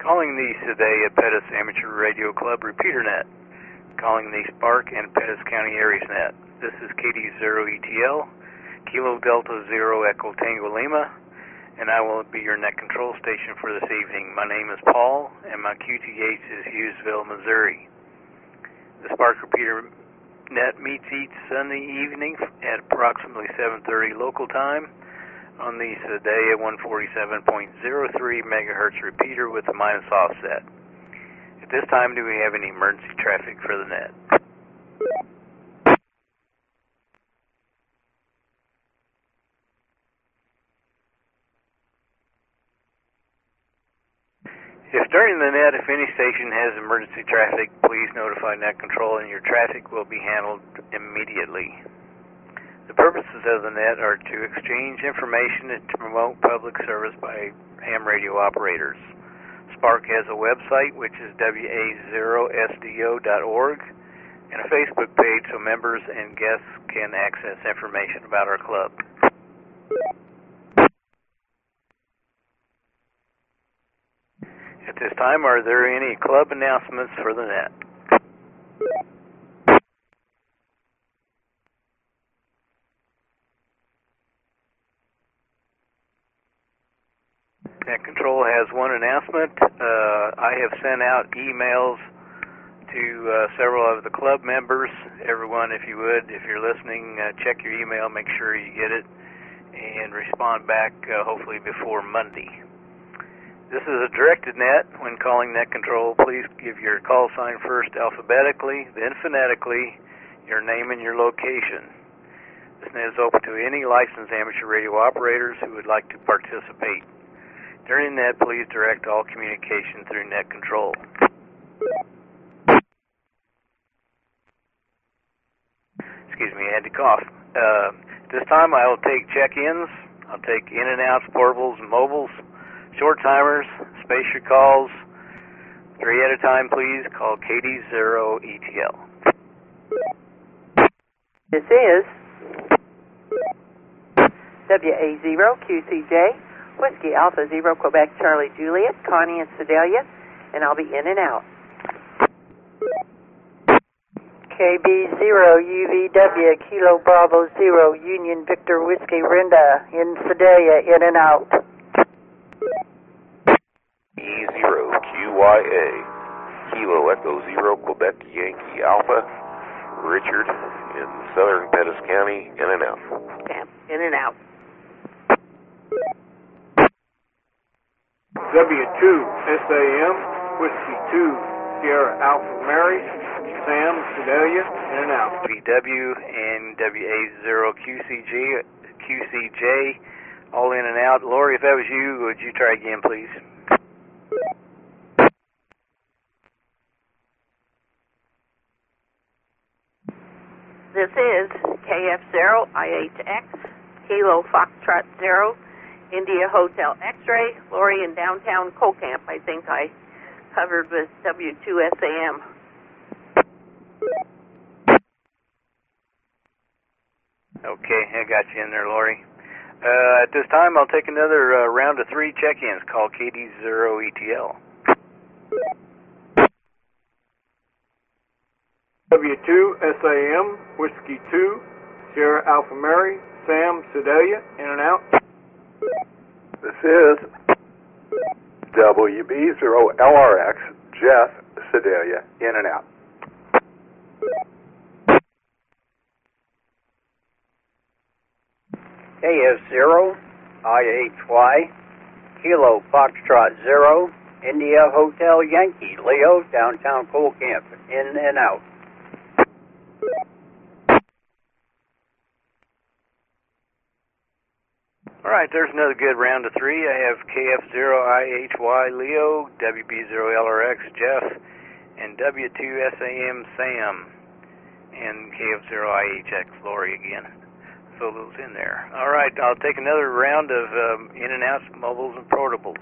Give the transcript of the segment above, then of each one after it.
Calling the Sedalia Pettis Amateur Radio Club repeater net. Calling the Spark and Pettis County Aries net. This is KD0ETL, Kilo Delta Zero Echo Tango Lima, and I will be your net control station for this evening. My name is Paul, and my QTH is Hughesville, Missouri. The Spark repeater net meets each Sunday evening at approximately 7:30 local time on the Sedalia 147.03 megahertz repeater with a minus offset. At this time, do we have any emergency traffic for the net? If during the net, if any station has emergency traffic, please notify net control and your traffic will be handled immediately. The purposes of the net are to exchange information and to promote public service by ham radio operators. Spark has a website, which is wa0sdo.org, and a Facebook page so members and guests can access information about our club. At this time, are there any club announcements for the net? Net Control has one announcement. I have sent out emails to several of the club members. Everyone, if you would, if you're listening, check your email, make sure you get it, and respond back hopefully before Monday. This is a directed net. When calling Net Control, please give your call sign first alphabetically, then phonetically, your name and your location. This net is open to any licensed amateur radio operators who would like to participate. During the net, please direct all communication through Net Control. Excuse me, I had to cough. This time I will take check-ins. I'll take in and outs, portables, and mobiles, short timers, space your calls. 3 at a time, please. Call KD0ETL. This is WA0QCJ, Whiskey Alpha Zero Quebec Charlie Juliet, Connie and Sedalia, and I'll be in and out. KB0UVW Kilo Bravo Zero Union Victor Whiskey Rinda in Sedalia, in and out. E0QYA Kilo Echo Zero Quebec Yankee Alpha Richard in southern Pettis County, in and out. In and out. W2SAM, Whiskey 2, Sierra Alpha Mary, Sam, Sedalia, in and out. VW and WA0QCJ, all in and out. Lori, if that was you, would you try again, please? This is KF0IHX, Kilo Foxtrot 0, India Hotel X-Ray, Lori in downtown Colcamp. I think I covered with W2SAM. Okay, I got you in there, Lori. At this time, I'll take another round of 3 check-ins. Call KD0ETL. W2SAM, Whiskey 2, Sierra Alpha Mary, Sam, Sedalia, in and out. This is WB0LRX, Jeff, Sedalia, in and out. KF0IHY, Kilo Foxtrot 0, India Hotel Yankee, Leo, downtown Colcamp, in and out. All right, there's another good round of 3. I have KF0IHY Leo, WB0LRX Jeff, and W2SAM Sam, and KF0IHX Lori again. So those in there. All right, I'll take another round of in and outs, mobiles, and portables.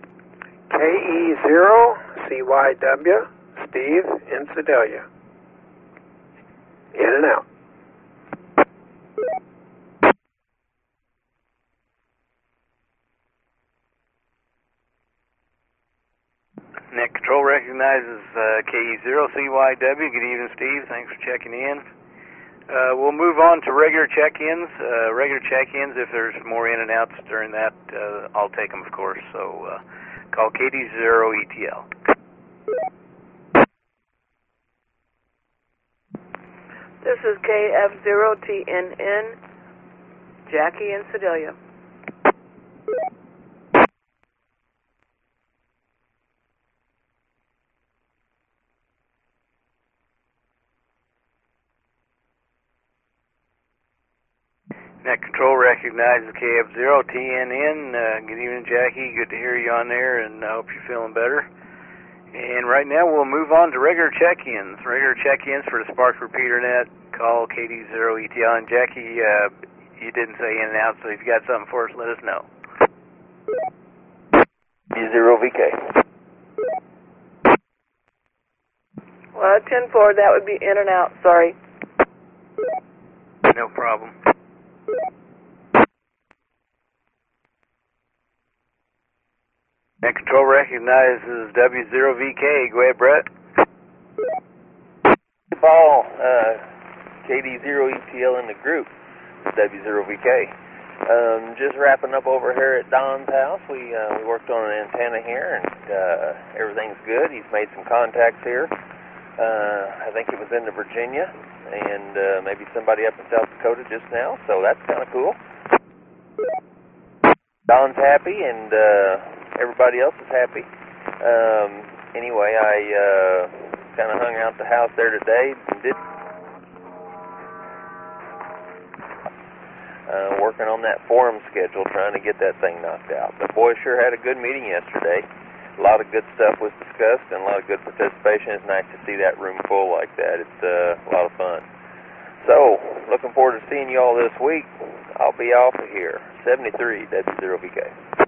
KE0CYW, Steve in Sedalia. In and out. Net Control recognizes KE0CYW. Good evening, Steve. Thanks for checking in. We'll move on to regular check-ins. Regular check-ins, if there's more in and outs during that, I'll take them, of course. So call KD0ETL. This is KF0TNN, Jackie in Sedalia. Net Control recognizes KF0TNN. Good evening, Jackie. Good to hear you on there, and I hope you're feeling better. And right now we'll move on to regular check-ins. Regular check-ins for the Spark Repeater Net. Call KD0ETL. And Jackie, you didn't say in and out, so if you got something for us, let us know. B0VK. Well, 10-4, that would be in and out, sorry. No problem. Net Control recognizes W0VK. Go ahead, Brett. Paul, KD0ETL in the group, W0VK. Just wrapping up over here at Don's house. We worked on an antenna here, and everything's good. He's made some contacts here. I think it was into Virginia, and maybe somebody up in South Dakota just now, so that's kind of cool. Don's happy, and everybody else is happy. Anyway, I kind of hung out the house there today and did working on that forum schedule, trying to get that thing knocked out. But boy, sure had a good meeting yesterday. A lot of good stuff was discussed and a lot of good participation. It's nice to see that room full like that. It's a lot of fun. So, looking forward to seeing you all this week. I'll be off of here. 73 W0VK.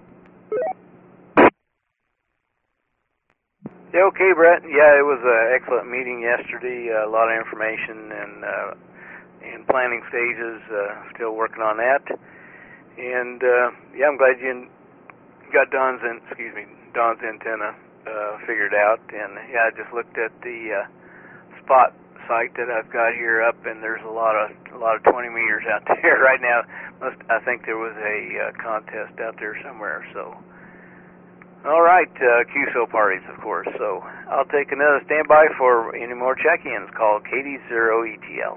Yeah, okay, Brett. Yeah, it was an excellent meeting yesterday. A lot of information and planning stages. Still working on that. And yeah, I'm glad you got Don's antenna figured out. And yeah, I just looked at the spot site that I've got here up, and there's a lot of 20 meters out there right now. I think there was a contest out there somewhere. So. All right, QSO parties, of course. So I'll take another standby for any more check-ins. Call KD0ETL.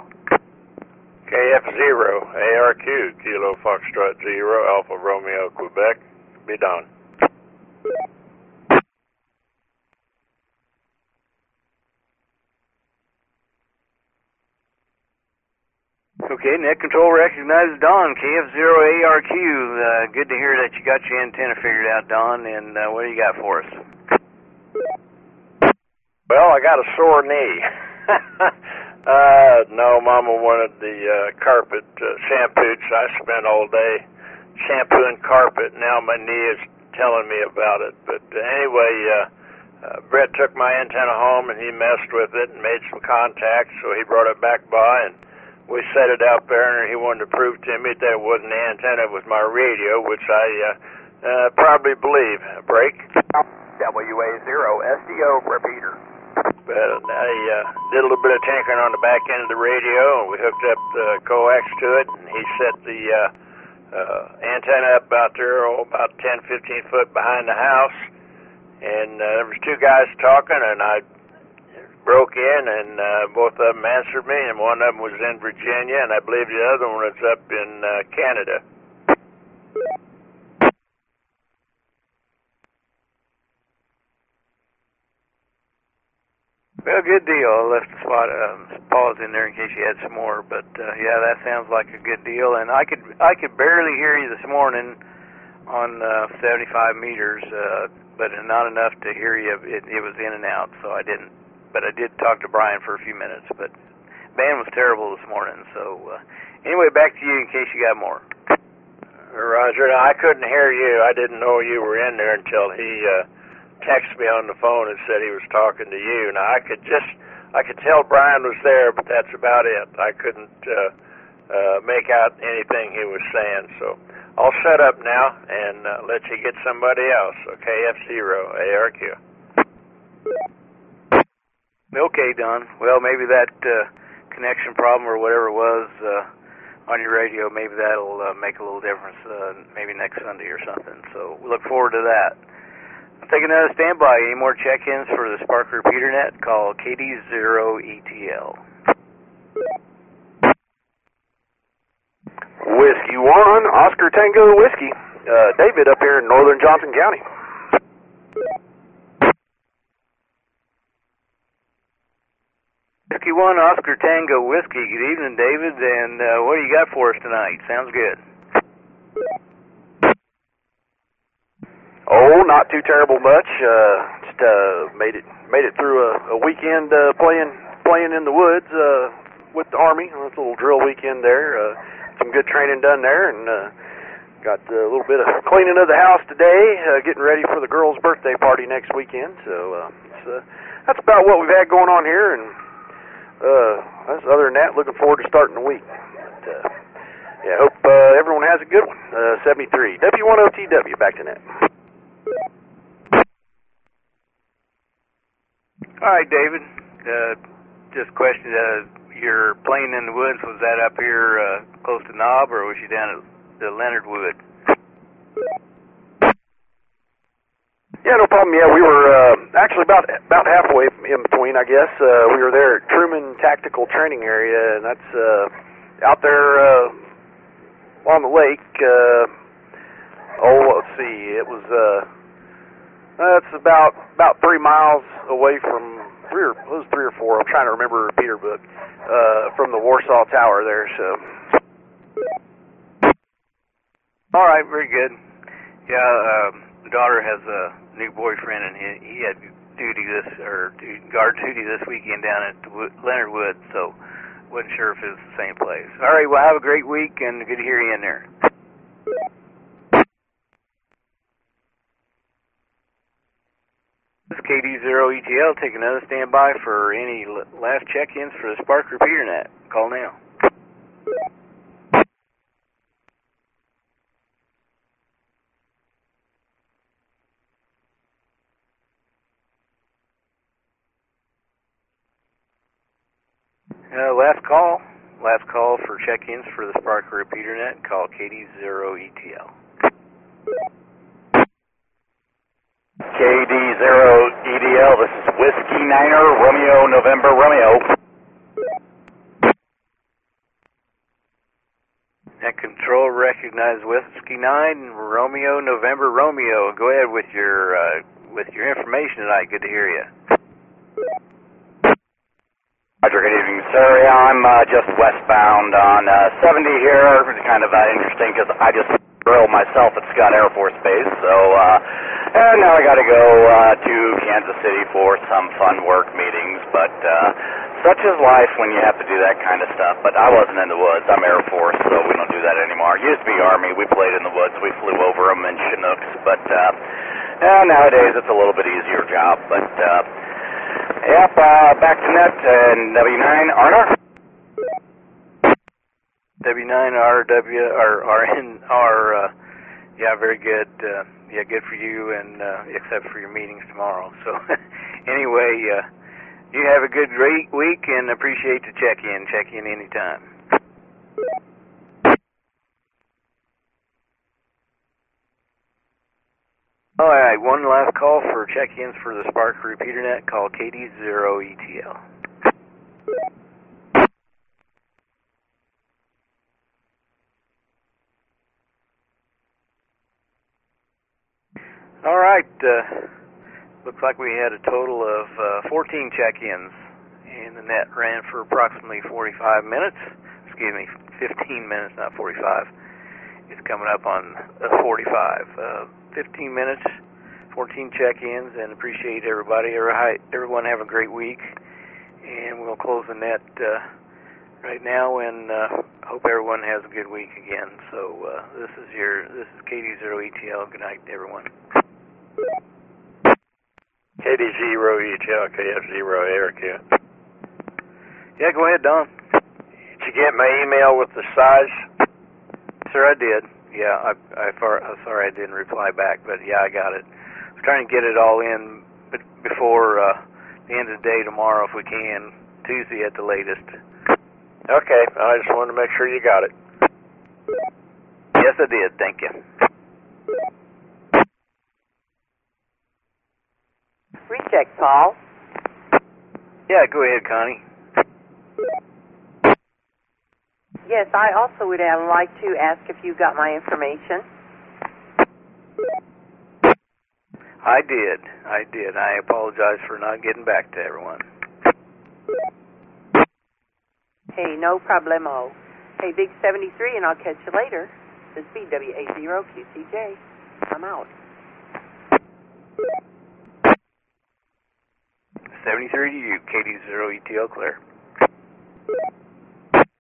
KF0, ARQ, Kilo Foxtrot 0, Alpha Romeo, Quebec. Be done. Okay, Net Control recognizes Don, KF0ARQ. Good to hear that you got your antenna figured out, Don, and what do you got for us? Well, I got a sore knee. No, Mama wanted the carpet shampooed, so I spent all day shampooing carpet. Now my knee is telling me about it. But anyway, Brett took my antenna home, and he messed with it and made some contacts, so he brought it back by, and we set it out there, and he wanted to prove to me that it wasn't the antenna, it was my radio, which I probably believe. Break. WA0SDO repeater. But I did a little bit of tinkering on the back end of the radio, and we hooked up the coax to it, and he set the antenna up out there, about 10, 15 foot behind the house, and there was two guys talking, and I broke in, and both of them answered me, and one of them was in Virginia, and I believe the other one was up in Canada. Well, good deal. I left the spot pause in there in case you had some more, but yeah, that sounds like a good deal. And I could barely hear you this morning on 75 meters, but not enough to hear you. It was in and out, so I didn't. But I did talk to Brian for a few minutes. But band was terrible this morning. So anyway, back to you in case you got more. Roger. Now, I couldn't hear you. I didn't know you were in there until he texted me on the phone and said he was talking to you. Now, I could just I could tell Brian was there, but that's about it. I couldn't make out anything he was saying. So I'll shut up now and let you get somebody else. Okay, F0 ARQ. Okay, Don. Well, maybe that connection problem or whatever it was on your radio, maybe that'll make a little difference maybe next Sunday or something. So we look forward to that. I'm taking another standby. Any more check-ins for the Spark Repeater Net? Call KD0ETL. Whiskey 1, Oscar Tango Whiskey. David up here in northern Johnson County. Whiskey 1, Oscar Tango Whiskey. Good evening, David, and what do you got for us tonight? Sounds good. Oh, not too terrible much. Just made it through a weekend playing in the woods with the Army. It's a little drill weekend there. Some good training done there, and got a little bit of cleaning of the house today, getting ready for the girls' birthday party next weekend. So that's about what we've had going on here, and other than that, looking forward to starting the week. But, yeah, hope everyone has a good one. 73 W1OTW, back to net. All right, David. Just a question. Your playing in the woods, was that up here close to Knob, or was you down at the Leonard Wood? Yeah, no problem. Yeah, we were actually about halfway in between, I guess. We were there at Truman Tactical Training Area, and that's out there on the lake. Let's see. It was that's about 3 miles away from it was 3 or 4. I'm trying to remember Peter Book from the Warsaw Tower there. So. All right, very good. Yeah, daughter has a new boyfriend, and he had guard duty this weekend down at Leonard Wood, so wasn't sure if it was the same place. All right, well, have a great week, and good to hear you in there. This is KD0ETL. Take another standby for any last check-ins for the Spark Repeater Net. Call now. Last call for check-ins for the Spark Repeater Net. Call KD0ETL. KD0ETL, this is Whiskey Niner, Romeo, November, Romeo. Net Control, recognize Whiskey 9, Romeo, November, Romeo. Go ahead with your information tonight. Good to hear you. Roger, good evening, sir. Yeah, I'm just westbound on 70 here. It's kind of interesting because I just drilled myself at Scott Air Force Base, so and now I got to go to Kansas City for some fun work meetings, but such is life when you have to do that kind of stuff. But I wasn't in the woods. I'm Air Force, so we don't do that anymore. Used to be Army. We played in the woods. We flew over them in Chinooks, but nowadays it's a little bit easier job, but yep, back to net and W9, Arner. W9RW or RNR, yeah, very good. Yeah, good for you, and except for your meetings tomorrow. So, anyway, you have a great week, and appreciate the check-in. Check in anytime. All right, one last call for check-ins for the Spark Repeater Net. Call KD0ETL. All right, looks like we had a total of 14 check-ins, and the net ran for approximately 45 minutes. Excuse me, 15 minutes, not 45. It's coming up on 45. 15 minutes, 14 check-ins, and appreciate everybody. Everyone have a great week, and we'll close the net right now, and hope everyone has a good week again. So this is KD0ETL. Good night, everyone. KD0ETL, KF0 ARQ. Yeah, go ahead, Don. Did you get my email with the size? Sir, I did. Yeah, I'm sorry I didn't reply back, but yeah, I got it. I was trying to get it all in before the end of the day tomorrow if we can. Tuesday at the latest. Okay, I just wanted to make sure you got it. Yes, I did. Thank you. Recheck, Paul. Yeah, go ahead, Connie. Yes, I also would like to ask if you got my information. I did. I apologize for not getting back to everyone. Hey, no problemo. Hey, Big 73, and I'll catch you later. This is BWA0QCJ. I'm out. 73 to you, KD0 ETL clear.